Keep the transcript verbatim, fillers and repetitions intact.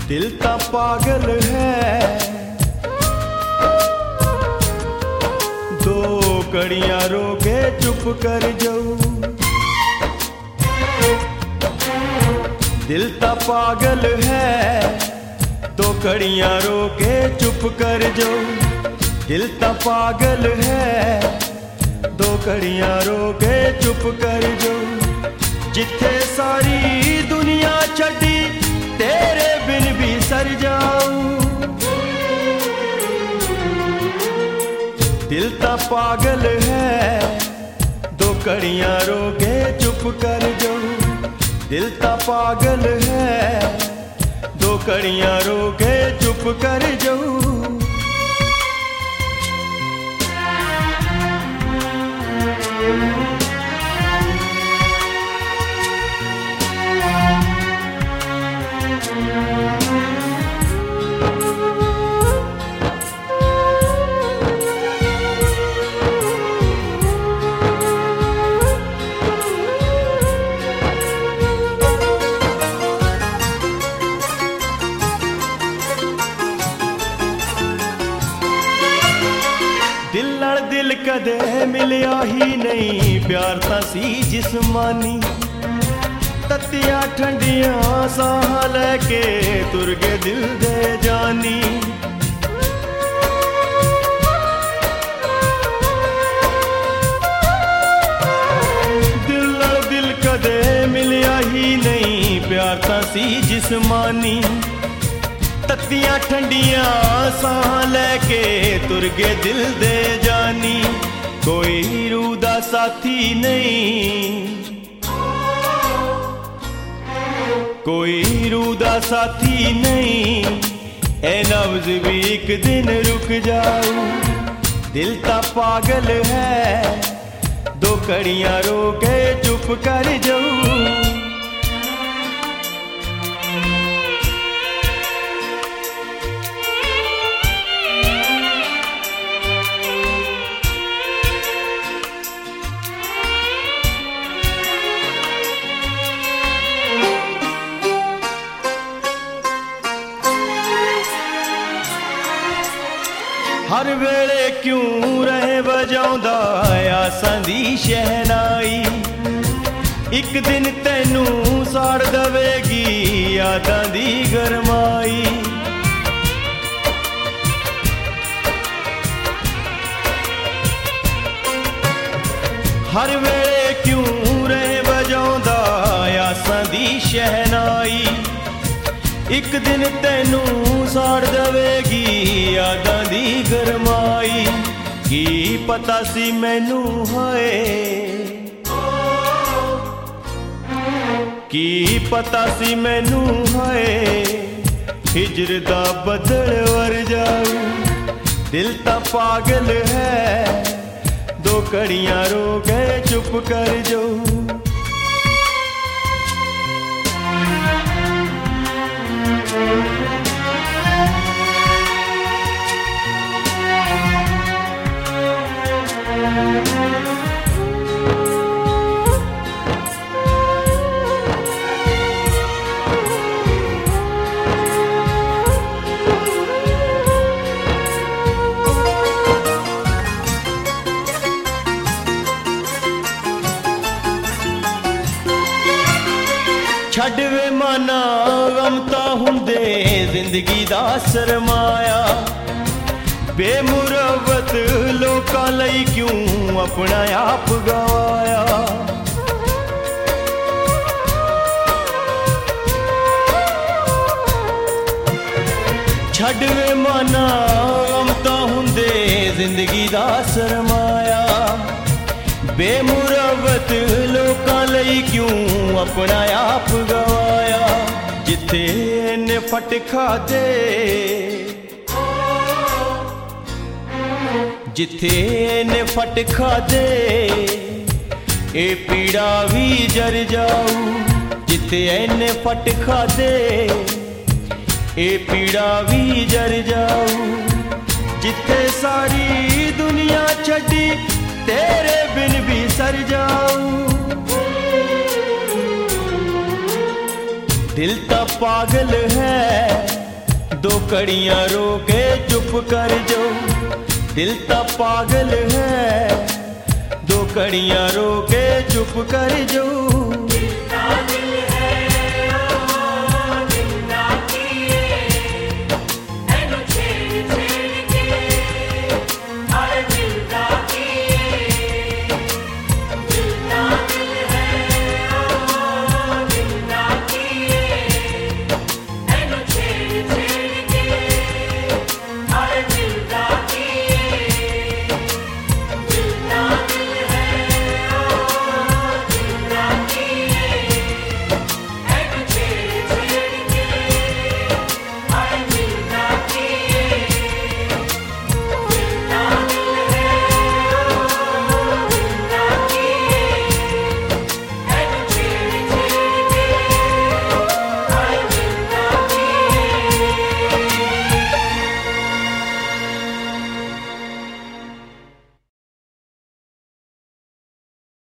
दिल ता पागल है, दो कड़ियां रोके चुप कर जाऊं। दिल ता पागल है, दो कड़ियां रोके चुप कर जाऊं। दिल ता पागल है, दो कड़ियां रोके चुप कर जाऊं। जिथे सारी दुनिया छड़ी तेरे बिन भी सर जाऊं। दिल ता पागल है, दो कड़ियां रोके चुप कर जाऊं। दिल ता पागल है, दो कड़ियां रोके चुप कर जाऊं। दिल नाल दिल कदे मिलिया ही नहीं, प्यार तां सी जिस्मानी। तत्तियां ठंडियां साह लैके तुर गए दिल दे जानी। दिल नाल दिल कदे मिलिया ही नहीं, प्यार तां सी जिस्मानी। तत्तियां ठंडियां साह लैके तुर गए दिल दे जानी। कोई रूह दा साथी नहीं, कोई रूह दा साथी नहीं। ए नब्ज़ भी एक दिन रुक जाऊं। दिल ता पागल है, दो कड़ियां रोके चुप कर जाऊं। हर वेले क्यों रहे बजाउंदा आसां दी शहनाई। एक दिन तैनू साड़ दवेगी यादां दी गरमाई। हर वेले क्यों रहे बजाउंदा आसां दी शहनाई। एक दिन तैनू साड़ दवेगी यादां दी गरमाई। की पता सी मैनू हाए, की पता सी मैनू हाए, हिजर दा बदल वर जाऊं। दिल ता पागल है, दो कड़ियां रो गए चुप कर जाऊं। छड़ वे माना गम तां हुंदे जिंदगी दा सरमाया। बेमुरवत लोकां लई क्यों अपना आप गवाया। छड़ वे माना गम तां हुंदे जिंदगी दा सरमाया। बेमुरवत लोकां लई क्यों अपना आप गवाया। जिथे ने फट खादे, जिथे ने फट खादे, ए पीड़ा भी जर जाऊं। जिथे ने फट खादे, ए पीड़ा भी जर जाऊं। जिथे सारी दुनिया छड़ी तेरे बिन भी सर जाऊं। दिल ता पागल है, दो कड़ियां रो के चुप कर जो। दिल ता पागल है, दो कड़ियां रो के चुप कर जो।